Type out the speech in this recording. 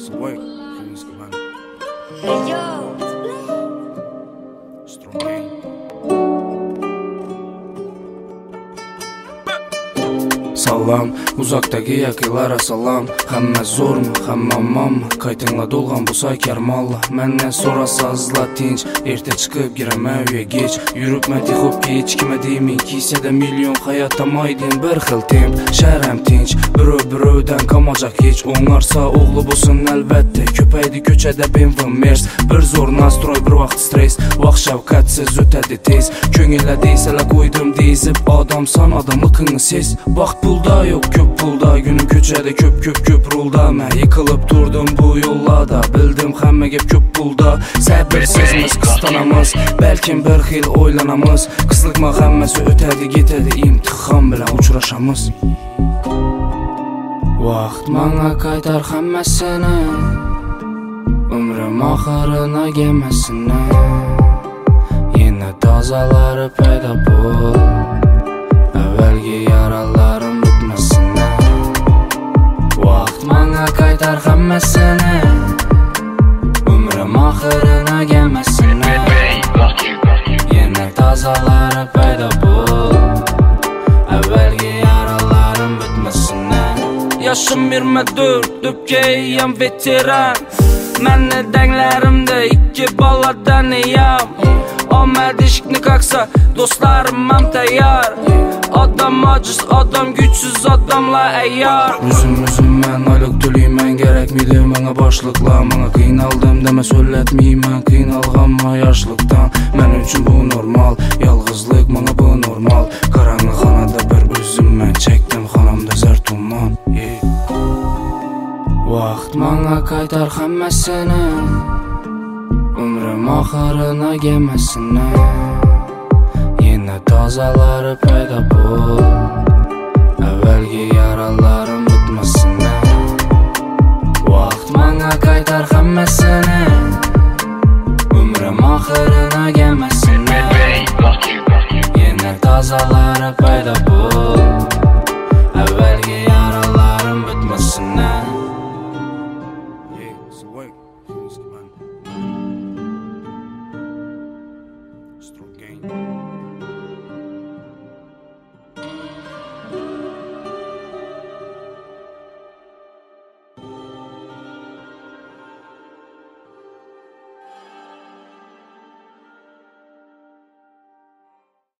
Sway, King's Command. Hey yo, Strong King. Салам, uzaqdagi yaqinlara salam. Hamma zo'rmi, hamma omonmi? Qaytingla to'lgan bo'lsa karmonla. Mendan so'rasazla tinch, erta chiqib giraman uyga. Yuribman texobga hech kimga deming, kisada million hayot tamoydin bir xil temp. Sharam tinch, birov-birovdan qamajaq hech o'ngarsa o'g'li bo'lsin albatta. Ko'paydi ko'chada BMW Merc, bir zo'r nastroy, bir vaqt stress, vaqt shavqatsiz o'tadi tez. Ko'ngilda deysalar qo'ydim deyzib, odamsan odamligingni ses. Vaqt pulda yo'q, ko'p pulda, günüm ko'chada ko'p rulda. Men yiqilib turdim bu yo'llarda, bildim hamma gap ko'p pulda. Sabrsizmiz, qistonamiz, balkim bir xil o'ylanamiz. Qisliqma hammasi o'tadi, ketadi, imtihon bilan uchrashamiz. Vaqt menga qaytar hammasini, umrim oxirini gemasini. Yana tozalari paydo bo'l, avvalgi yaralarim bitmasin. Vaqt menga qaytar hammasini, umrim oxirini gemasini. Yana tozalari paydo bo'l, avvalgi yaralarim bitmasin. Yaşım 24, döpkeyim veteran. Məni denglerimde iki baladan eyam. Omad işikni kaksa, dostlarım tayar. Adam aciz, adam güçsüz, adamla eyyar. Üzüm mən aylık tüleymen, gerekmiydi mənə başlıqla. Mənə qiynaldım demə söyletmeymen, qiynalğanma yaşlıqdan. Mən üçün bu normal, yalğızlıq mənə bu normal. Qaranlıq xanada bir üzüm mən çektim, xanamda zər tuman. Vaqt mənə qaytar hammasini, umrim oxirini gemasini. Yana tozalari paydo bo'l, avvalgi yaralarim bitmasin. Vaqt menga qaytar hammasini, umrim oxirini gemasini. Yana tozalari paydo bo'l,